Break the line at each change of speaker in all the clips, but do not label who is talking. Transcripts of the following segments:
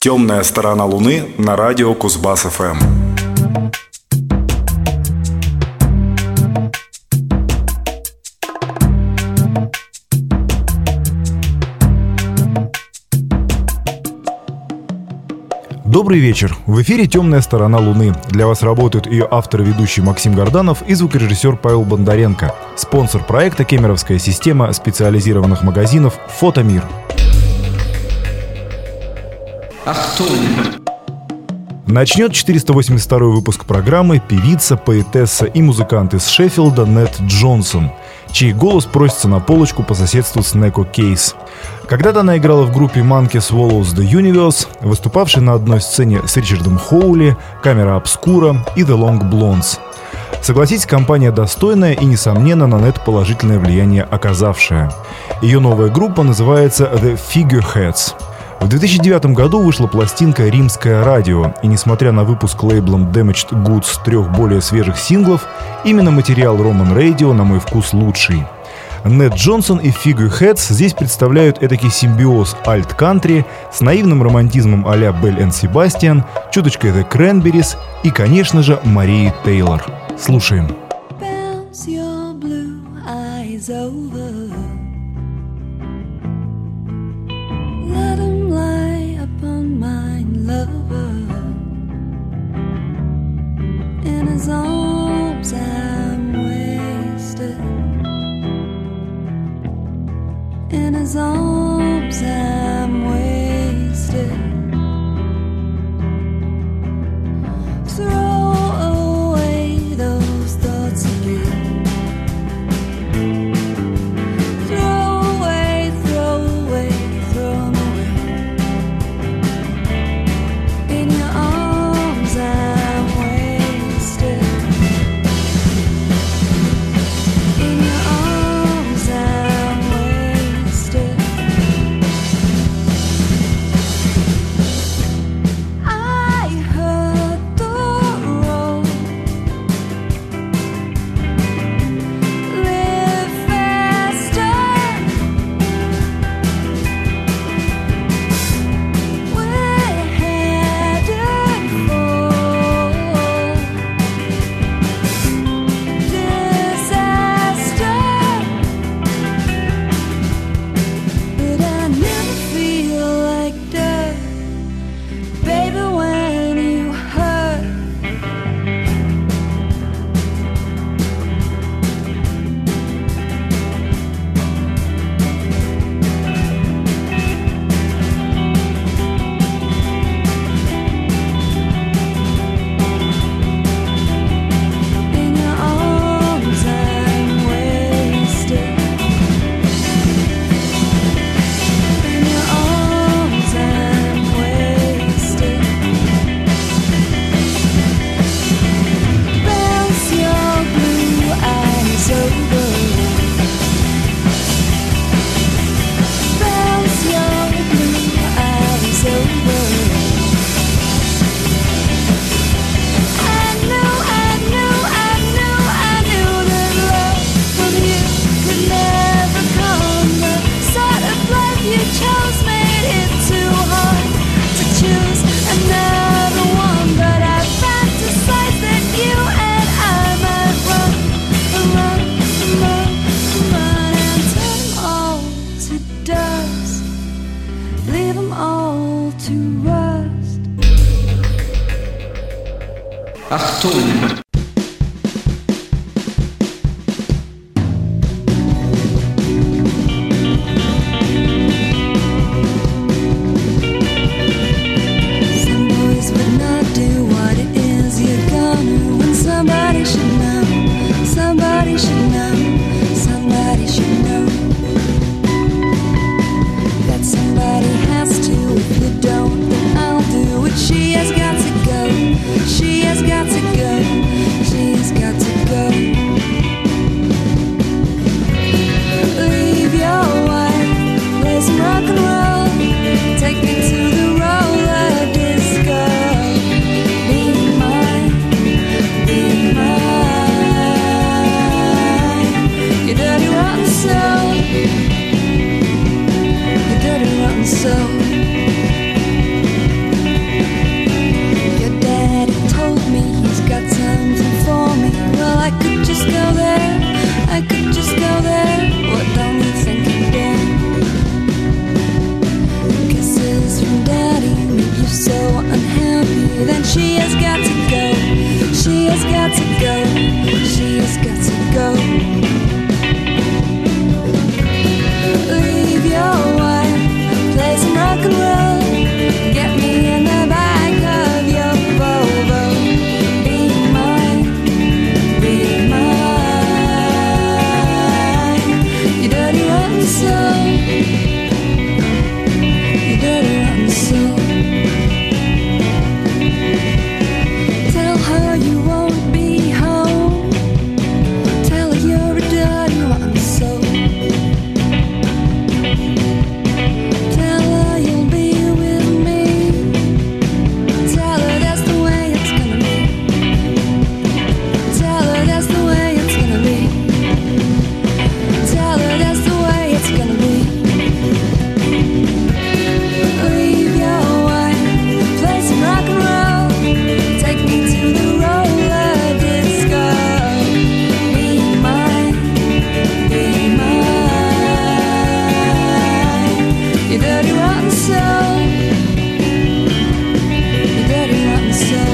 Темная сторона Луны на радио Кузбасс-ФМ.
Добрый вечер. В эфире «Темная сторона Луны». Для вас работают ее автор и ведущий Максим Горданов и звукорежиссер Павел Бондаренко. Спонсор проекта — кемеровская система специализированных магазинов «Фотомир». Начнет 482-й выпуск программы певица, поэтесса и музыкант из Шеффилда Нет Джонсон, чей голос просится на полочку по соседству с Неко Кейс. Когда-то она играла в группе Monkey Swallows the Universe, выступавшей на одной сцене с Ричардом Хоули, Камера Обскура и The Long Blondes. Согласитесь, компания достойная и, несомненно, на Нет положительное влияние оказавшая. Ее новая группа называется The Figureheads. В 2009 году вышла пластинка «Римское радио», и несмотря на выпуск лейблом Damaged Goods 3 более свежих синглов, именно материал Roman Radio, на мой вкус, лучший. Нет Джонсон и Figureheads здесь представляют этакий симбиоз альт-кантри с наивным романтизмом а-ля Белль энд Себастьян, чуточкой The Cranberries и, конечно же, Марии Тейлор. Слушаем.
In his arms I'm wasted. In his arms I'm wasted. Throw away those thoughts again. Throw away, throw away, throw them away. In your arms I'm wasted. In your arms I'm wasted. I heard the road. Live faster. We're headed for disaster. But I never feel like dirt, baby, when you hurt. In your arms I'm wasted. In your arms I'm wasted. Bounce your blue eyes over. Bounce your blue eyes over. I knew that love from you could never come. The sort of life you chose made it too hard to choose another one. But I fantasize that you and I might run and turn 'em all to dust, leave 'em all to rust. Some boys would not do what it is you're gonna. And somebody should know. Somebody should know. Somebody should know. That somebody has to. If you don't, then I'll do it. She has got to go. She has got to go. so unhappy, then she has got to go. She has got to go. She has got to go. Leave your wife, play some rock and roll. Get me in the back of your Volvo. Be mine, be mine. You dirty rotten soul. You dirty rotten soul. Tell her you won't be home. Tell her you're a dirty rotten soul. Tell her you'll be with me. Tell her that's the way it's gonna be. Tell her that's the way it's gonna be. Tell her that's the way it's gonna be. Leave your wife, play some rock and roll. Take me to the roller disco. Be mine, be mine. You dirty rotten soul. You dirty rotten soul.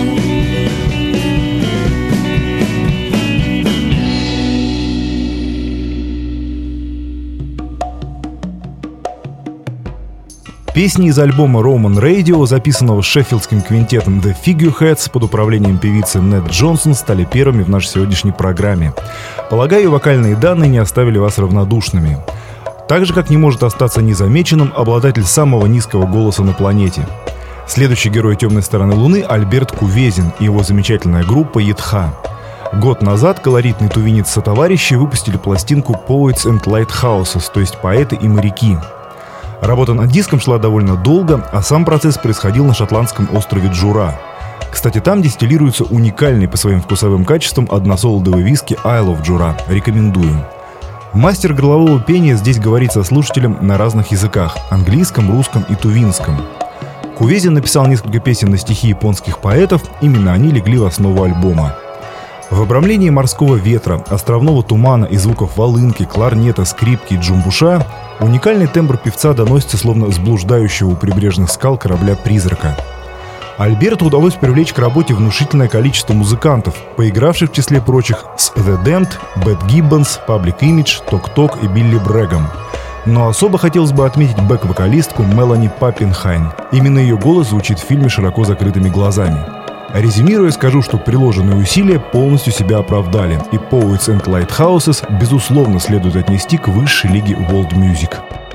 Песни из альбома Roman Radio, записанного шеффилдским квинтетом The Figureheads под управлением певицы Нет Джонсон, стали первыми в нашей сегодняшней программе. Полагаю, вокальные данные не оставили вас равнодушными. Так же, как не может остаться незамеченным обладатель самого низкого голоса на планете. Следующий герой «Темной стороны Луны» — Альберт Кувезин и его замечательная группа «Ятха». Год назад колоритные тувинец-сотоварищи выпустили пластинку Poets and Lighthouses, то есть «Поэты и моряки». Работа над диском шла довольно долго, а сам процесс происходил на шотландском острове Джура. Кстати, там дистиллируется уникальный по своим вкусовым качествам односолодовый виски Isle of Jura. Рекомендую. Мастер горлового пения здесь говорит со слушателем на разных языках – английском, русском и тувинском. Кувезин написал несколько песен на стихи японских поэтов, именно они легли в основу альбома. В обрамлении морского ветра, островного тумана и звуков волынки, кларнета, скрипки и джумбуша уникальный тембр певца доносится словно с блуждающего у прибрежных скал корабля-призрака. Альберту удалось привлечь к работе внушительное количество музыкантов, поигравших в числе прочих с The Damned, Bad Gibbons, Public Image, Tok Tok и Билли Брэгом. Но особо хотелось бы отметить бэк-вокалистку Мелани Паппенхайн. Именно ее голос звучит в фильме широко закрытыми глазами. Резюмируя, скажу, что приложенные усилия полностью себя оправдали, и Poets and Lighthouses безусловно следует отнести к высшей лиге World Music.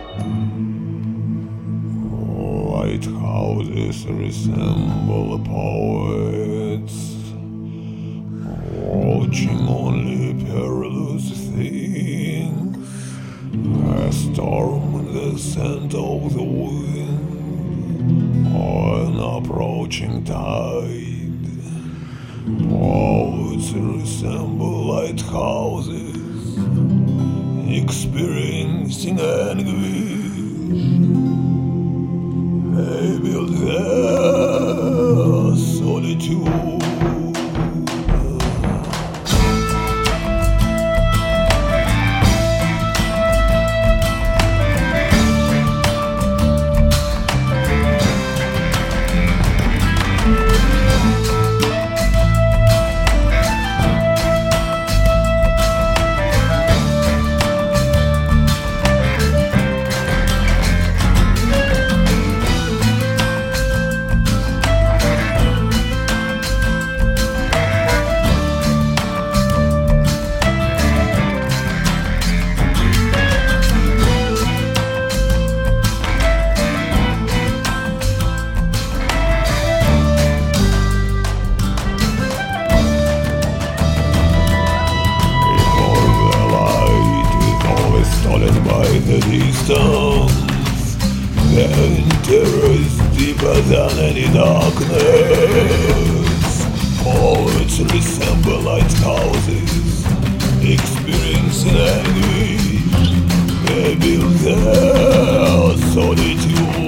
Lighthouses resemble poets, watching only perilous things, a storm in the scent of the wind, an approaching tide. Poets resemble lighthouses, experiencing anguish. They build their solitude. Than any darkness, poets resemble lighthouses, experiencing anguish. They build their solitude.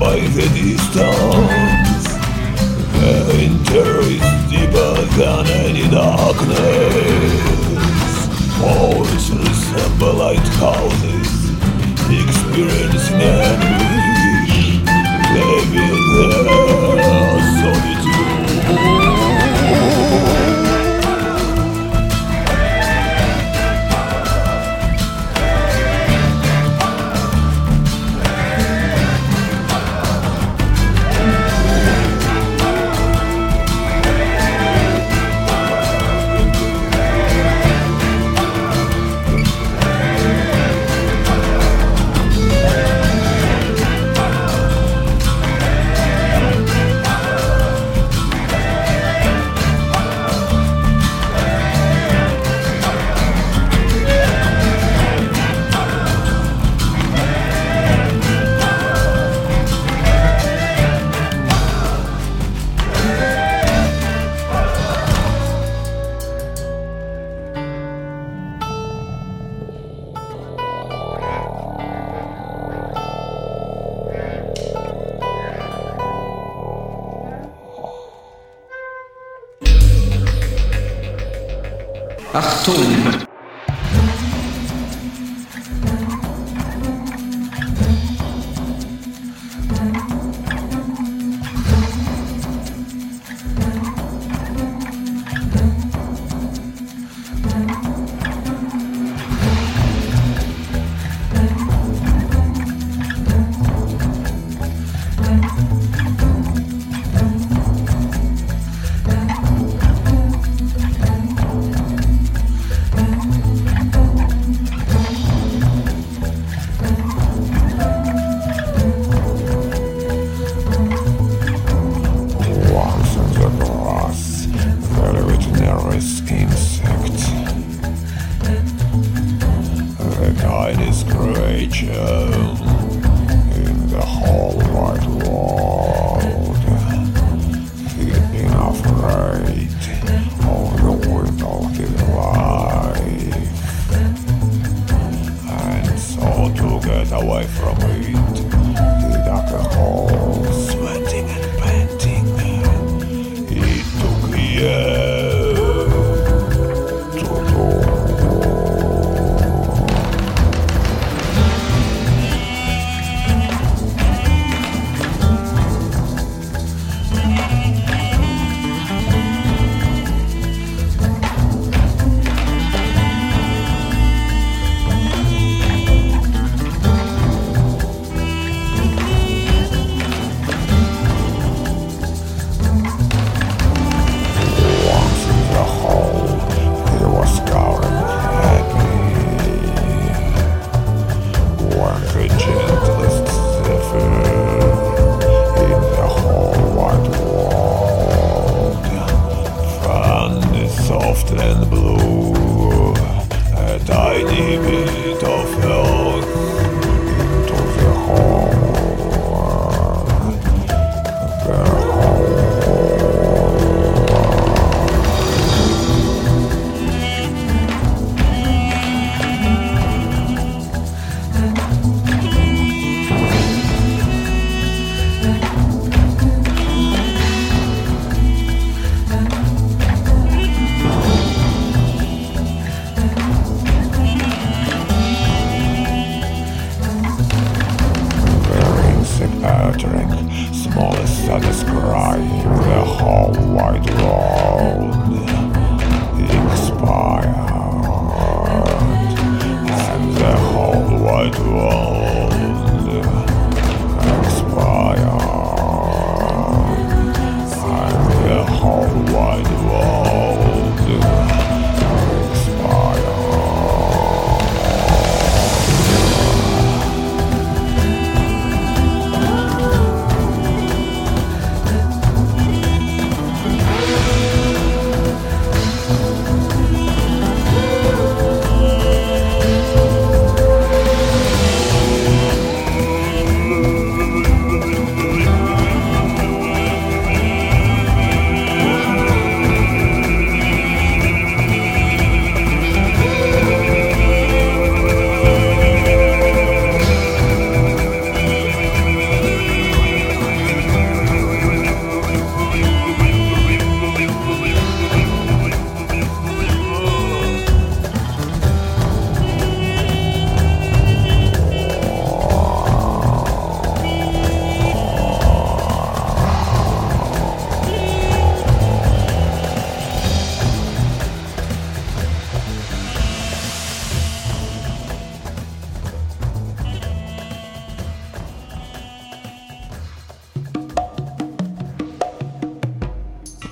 by the distance. The winter is deeper than any darkness. Walls resemble lighthouses, experiencing anguish. They build their solitude.
Achtung!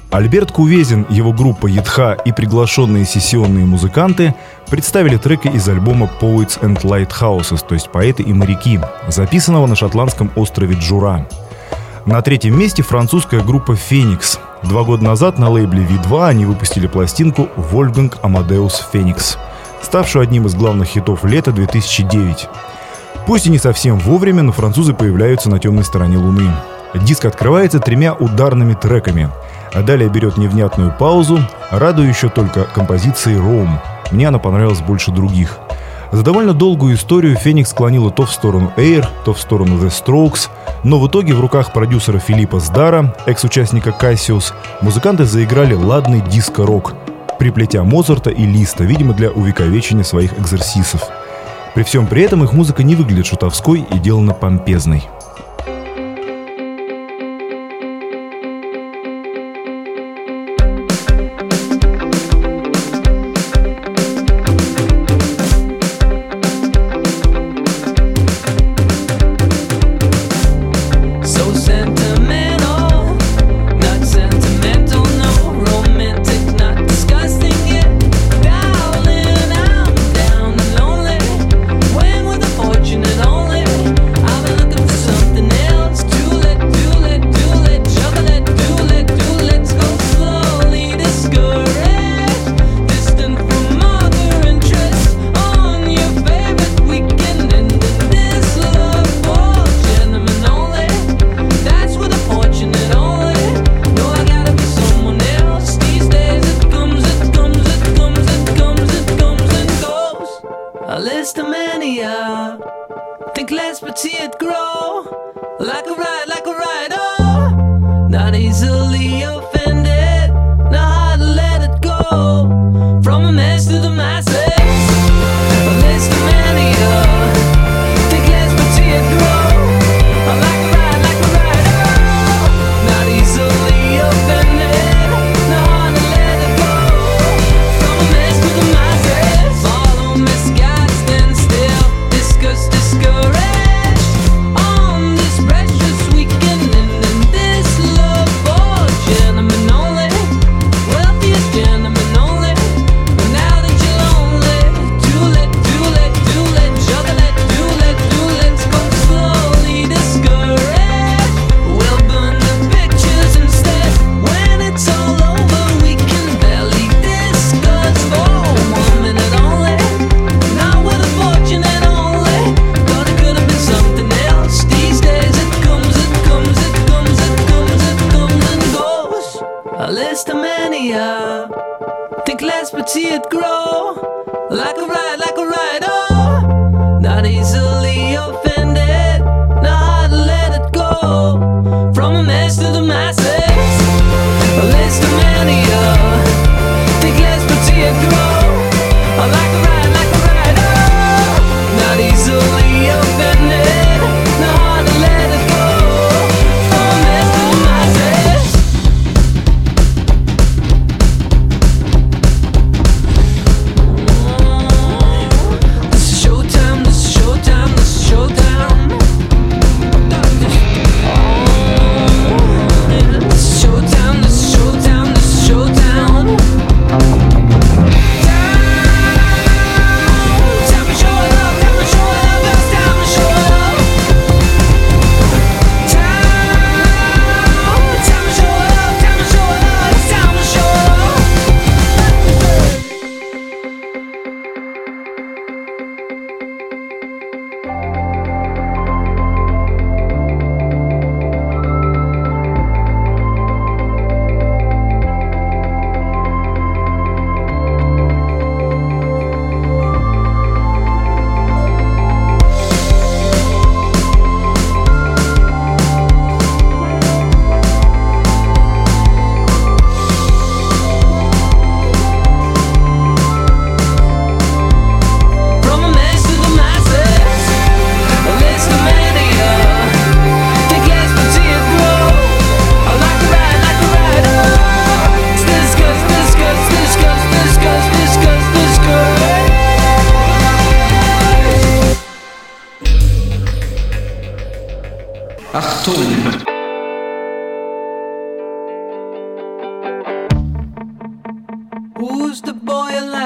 Альберт Кувезин, его группа «Едха» и приглашенные сессионные музыканты представили треки из альбома «Poets and Lighthouses», то есть «Поэты и моряки», записанного на шотландском острове Джура. На третьем месте французская группа «Феникс». 2 года назад на лейбле V2 они выпустили пластинку «Вольфганг Амадеус Феникс», ставшую одним из главных хитов лета 2009. Пусть и не совсем вовремя, но французы появляются на темной стороне Луны. Диск открывается 3 ударными треками, а далее берет невнятную паузу, радую еще только композицией «Роум». Мне она понравилась больше других. За довольно долгую историю Феникс склонила то в сторону Air, то в сторону The Strokes, но в итоге в руках продюсера Филиппа Сдара, экс-участника Cassius, музыканты заиграли ладный диско-рок, приплетя Моцарта и Листа, видимо, для увековечения своих экзерсисов. При всем при этом их музыка не выглядит шутовской и делана помпезной.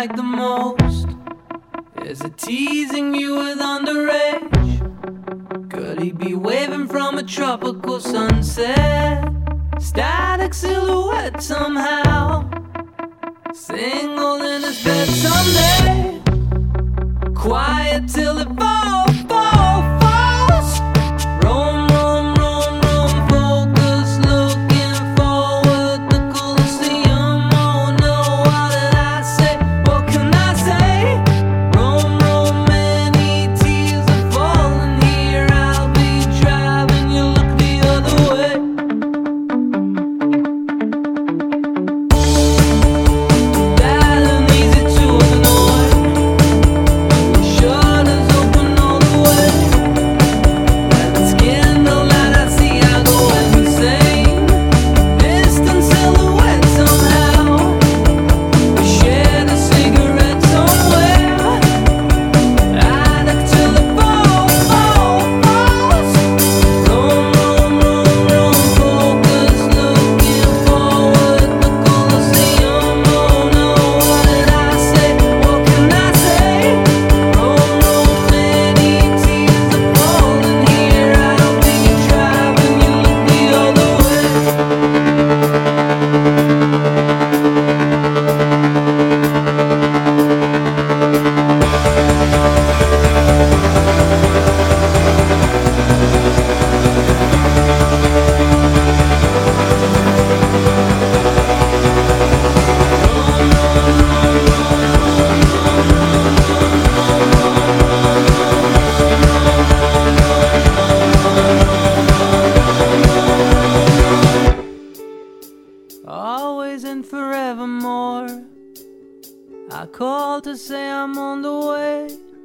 like the most? Is it teasing you with underage? Could he be waving from a tropical sunset? Static silhouette somehow, single in his bed someday. Quiet till it falls. Roam, roam, roam, roam, focus, looking forward, the Colosseum. Oh no, what did I say? What can I say? Roam, roam, many tears are falling here. I'll be driving, you look the other way. Bad and easy to annoy. Shutters open all the way. When it's candlelight, I see I go insane. Distant silhouette somehow. We shared a cigarette somewhere. Addict till it falls. Roam, roam, roam, roam, focus, looking forward, the Colosseum. Oh no, what did I say? What can I say? Roam, roam, many tears are falling here. I'll be driving, you look the other way. Always and forevermore, I call to say I'm on the way.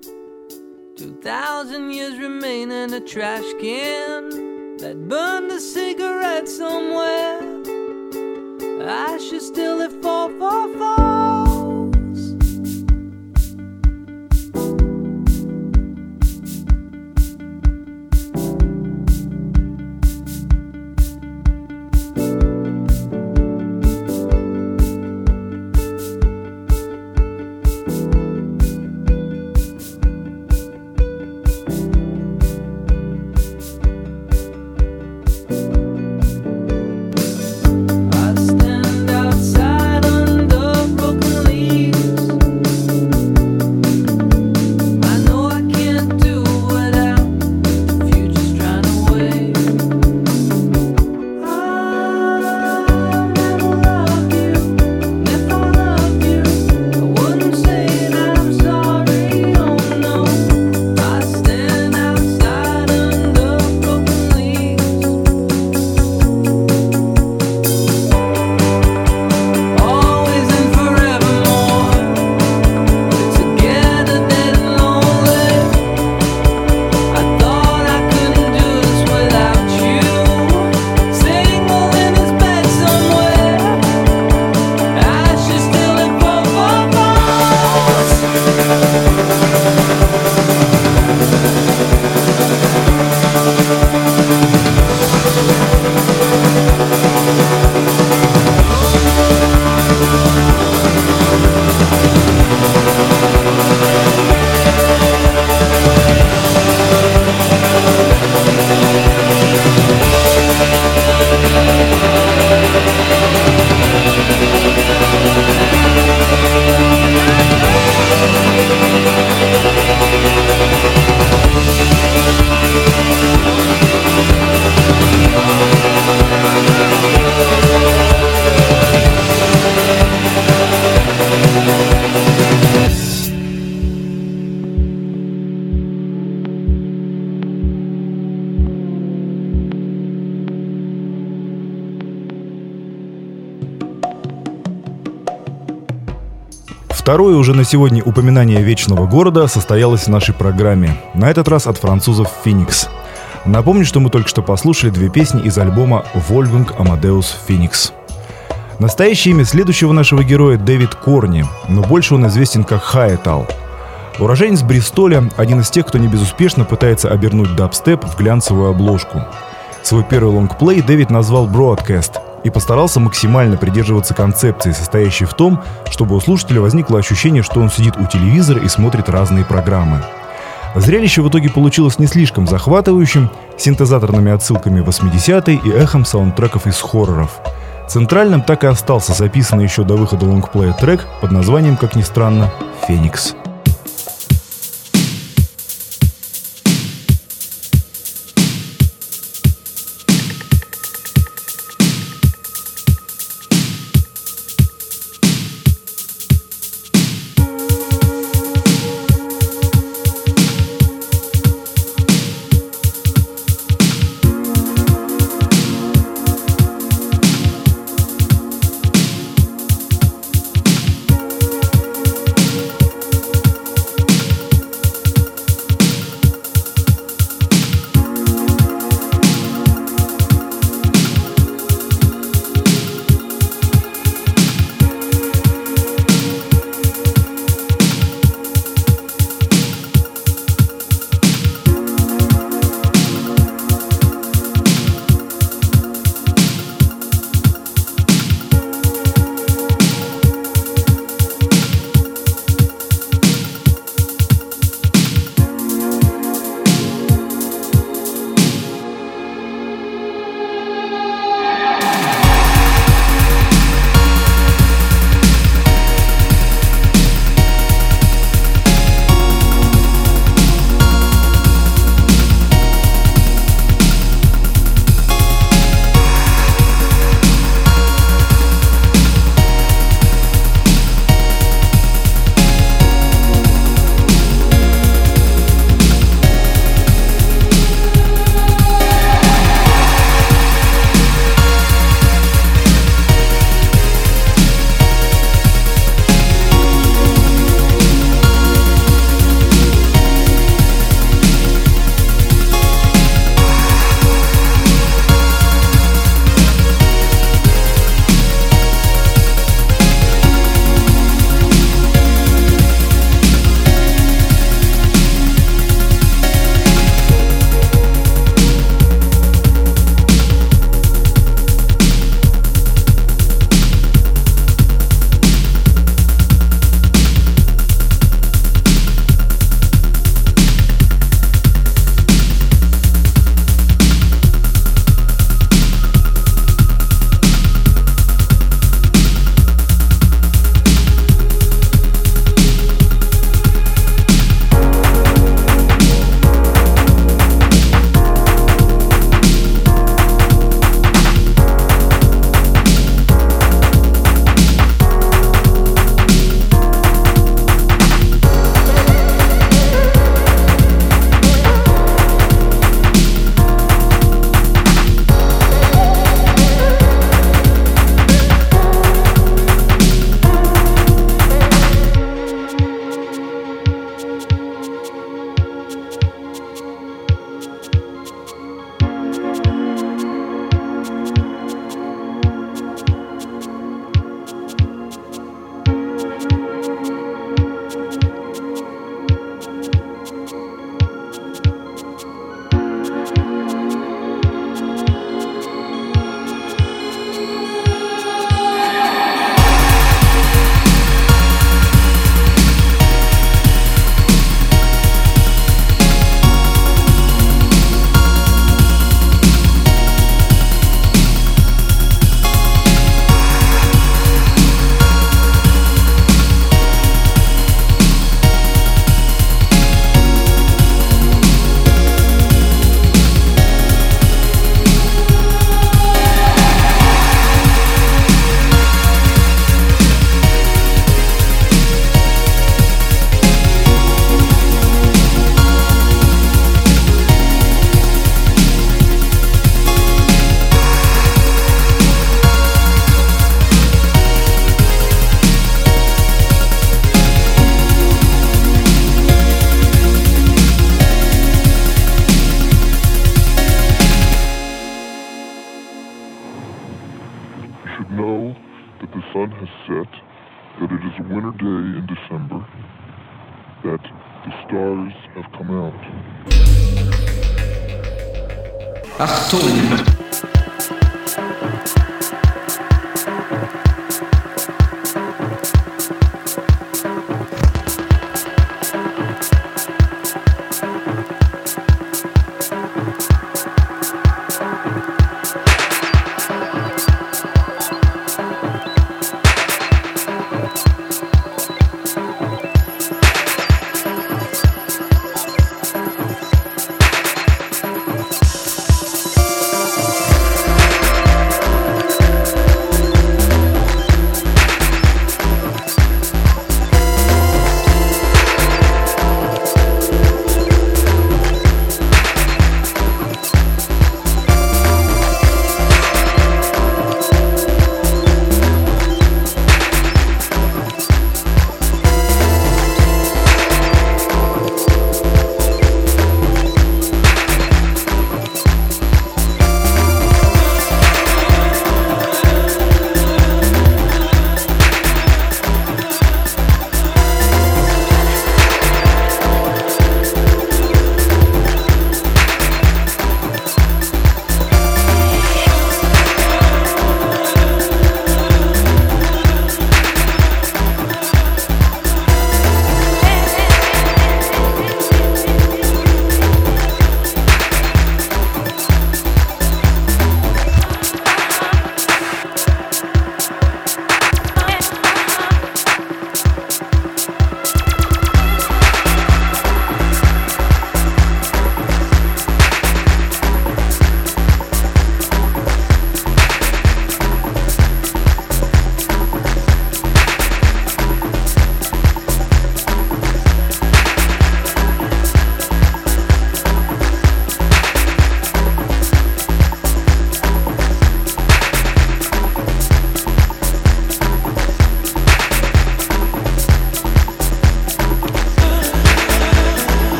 2,000 years remain in a trash can that burned a cigarette somewhere. Ashes still it falls. I stand outside under broken leaves. I know I can't do without the future's trying to wait. I'll never love you, and if I loved you, I wouldn't say that I'm sorry. Oh no, I stand outside under broken leaves. Always and forevermore, we're together dead and lonely. I thought I couldn't do this without you. Single in his bed somewhere. Ashes still in falls.
Второе уже на сегодня упоминание вечного города состоялось в нашей программе. На этот раз от французов Phoenix. Напомню, что мы только что послушали две песни из альбома Wolfgang Amadeus Phoenix. Настоящее имя следующего нашего героя Дэвид Корни, но больше он известен как Хаэтал. Уроженец Бристоля, один из тех, кто не безуспешно пытается обернуть дабстеп в глянцевую обложку. Свой первый лонгплей Дэвид назвал Broadcast, и постарался максимально придерживаться концепции, состоящей в том, чтобы у слушателя возникло ощущение, что он сидит у телевизора и смотрит разные программы. Зрелище в итоге получилось не слишком захватывающим, синтезаторными отсылками в 80-е и эхом саундтреков из хорроров. Центральным так и остался записанный еще до выхода лонгплея трек под названием, как ни странно, «Феникс».
sun has set, that it is a winter day in December, that the stars have come out.
Achtung!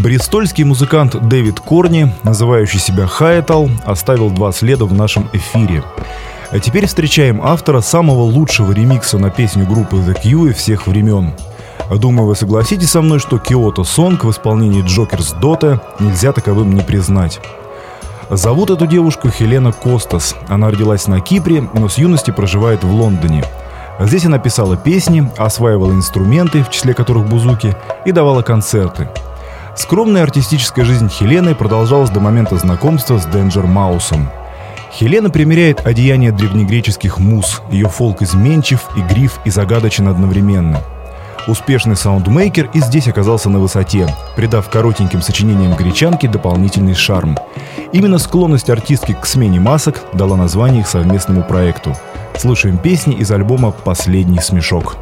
Бристольский музыкант Дэвид Корни, называющий себя Хаэтал, оставил 2 следа в нашем эфире. А теперь встречаем автора самого лучшего ремикса на песню группы The Cure всех времен. Думаю, вы согласитесь со мной, что Kyoto Song в исполнении Джокерс Дота нельзя таковым не признать. Зовут эту девушку Хелена Костас. Она родилась на Кипре, но с юности проживает в Лондоне. Здесь она писала песни, осваивала инструменты, в числе которых бузуки, и давала концерты. Скромная артистическая жизнь Хелены продолжалась до момента знакомства с Danger Mouse'ом. Хелена примеряет одеяния древнегреческих муз, ее фолк изменчив, игрив и загадочен одновременно. Успешный саундмейкер и здесь оказался на высоте, придав коротеньким сочинениям гречанки дополнительный шарм. Именно склонность артистки к смене масок дала название их совместному проекту. Слушаем песни из альбома «Последний смешок».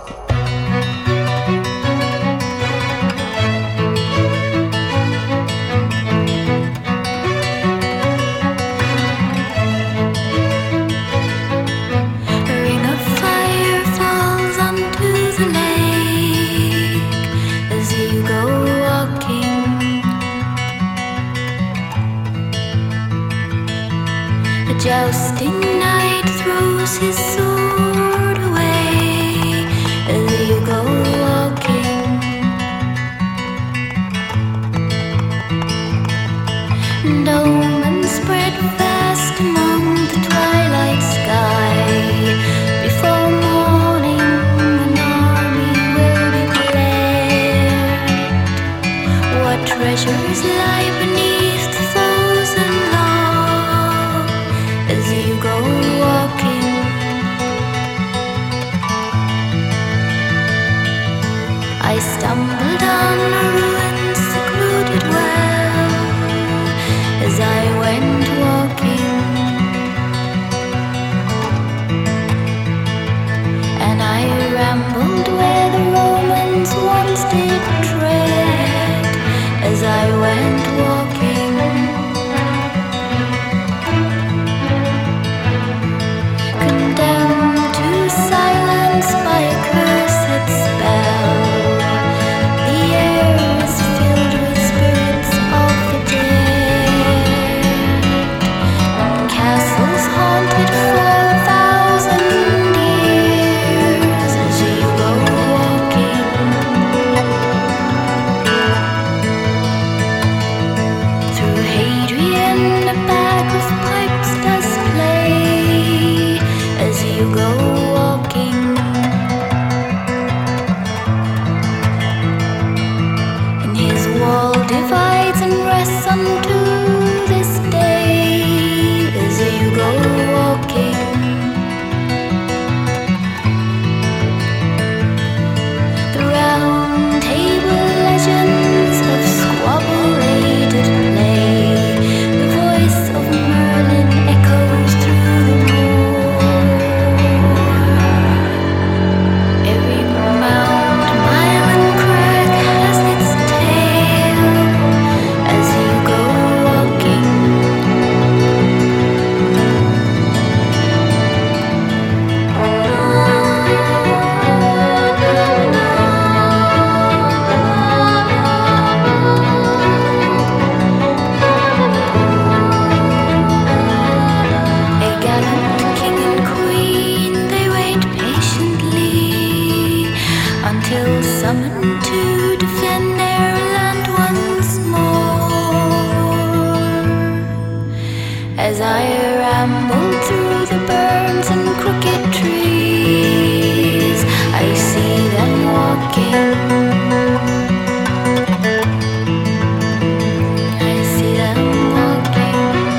Jousting knight throws his sword away as you go walking. And omens spread fast among the twilight sky. Before morning an army will be declared. What treasures lie beneath the frozen log as you go walking. I stumbled on a ruined secluded well as I went walking, and I rambled where the Romans once did tread as I went walking. Condemned to silence by a cursed spell, the air is filled with spirits of the dead, and castles haunted for 1,000 years as you go walking. Through Hadrian a bag of pipes does play as you go walking. And his wall divides and rests unto this day as you go walking. The round table legends of squabble aided play. The voice of Merlin echoes through the moor. Every mound, mile and crag has its tale as you go walking. A gallant king and queen, they wait patiently until summoned to defend their land once more. As I ramble through the burns and crooked trees, I see them walking. I see them walking.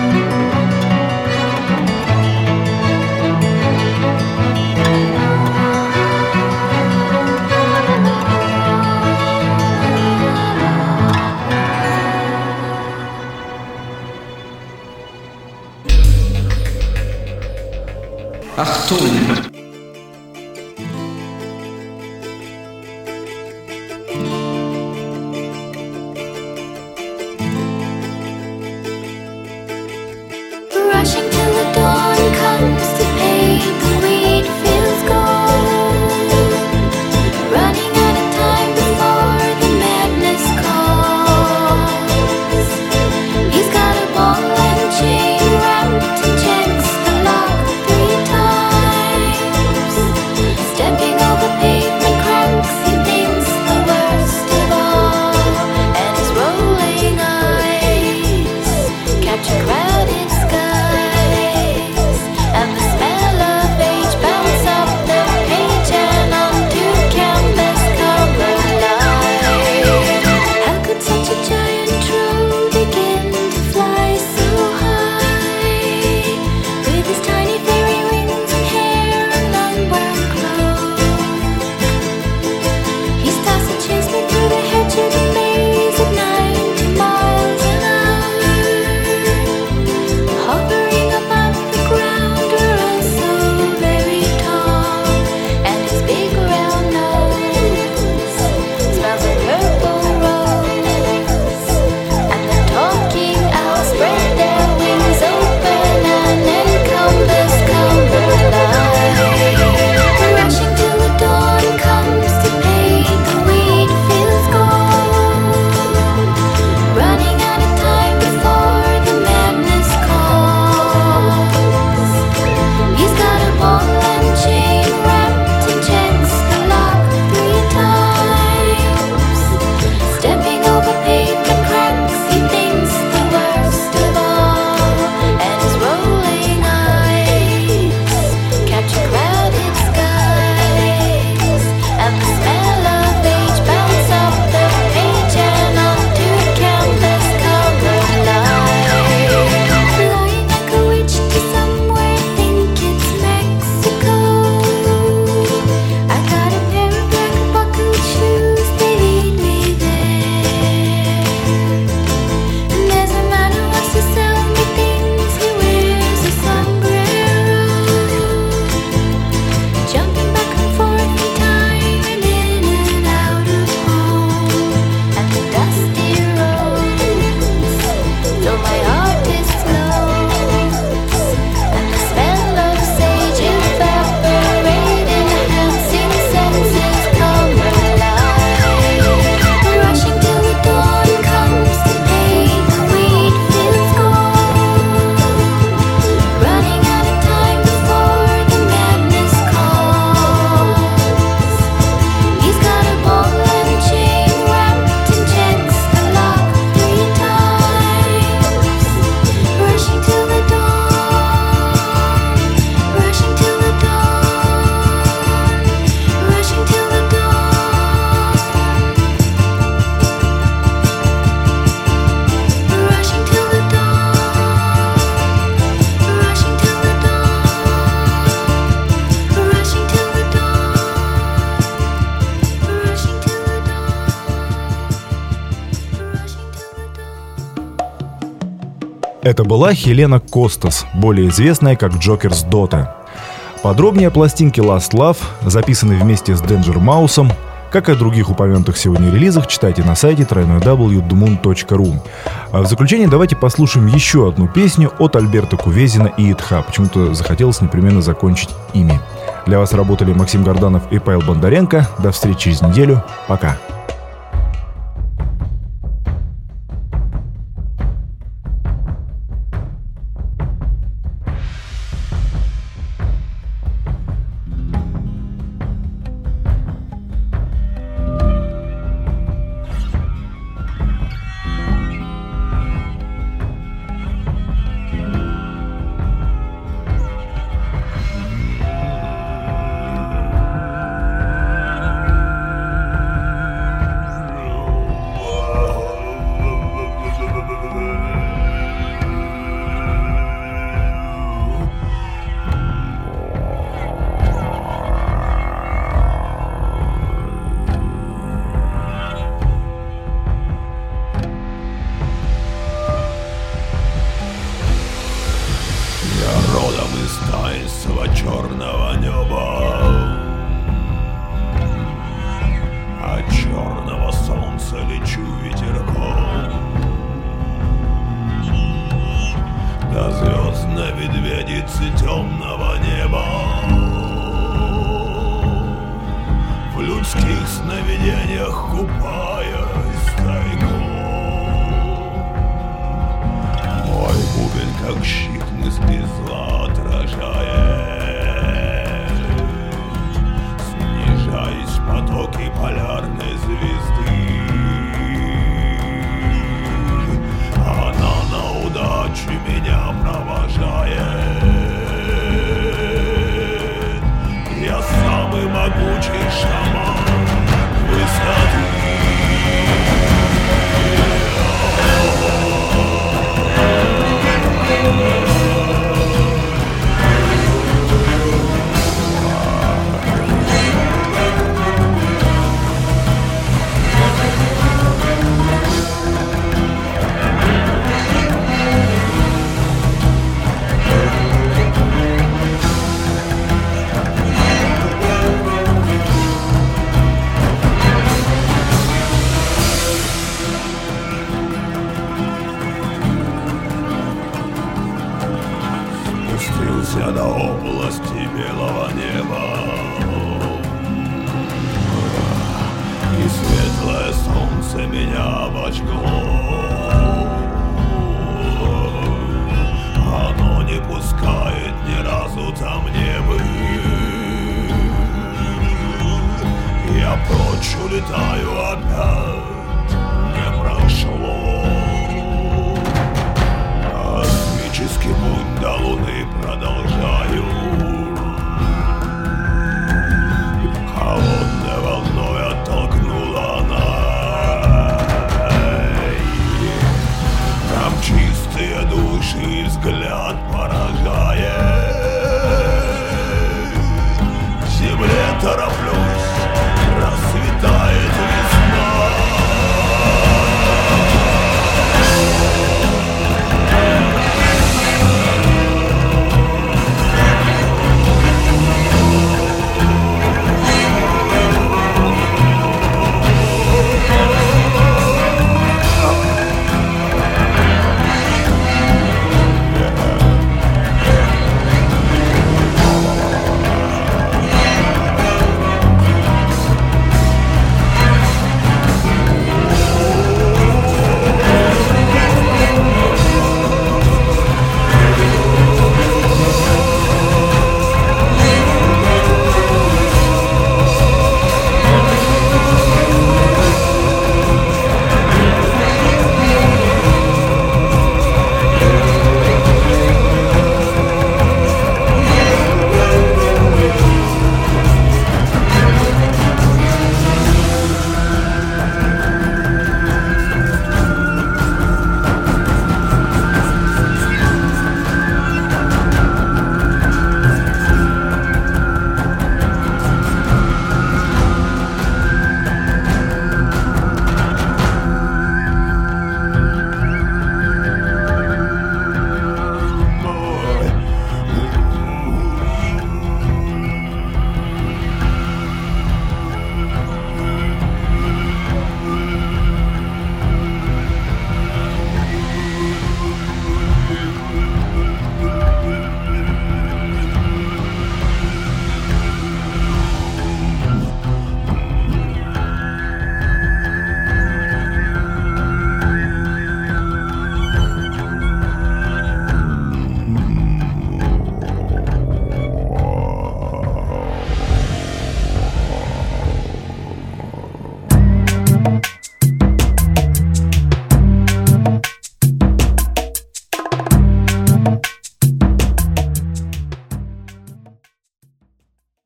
Achtung!
Rushing till the dawn comes to paint the wheat fields gold. Running out of time before the madness calls.
Это была Хелена Костас, более известная как Joker's Daughter. Подробнее о пластинке Last Love, записанной вместе с Danger Mouse'ом, как и о других упомянутых сегодня релизах, читайте на сайте www.dmoon.ru. А в заключение давайте послушаем еще одну песню от Альберта Кувезина и Итха. Почему-то захотелось непременно закончить ими. Для вас работали Максим Горданов и Павел Бондаренко. До встречи через неделю. Пока.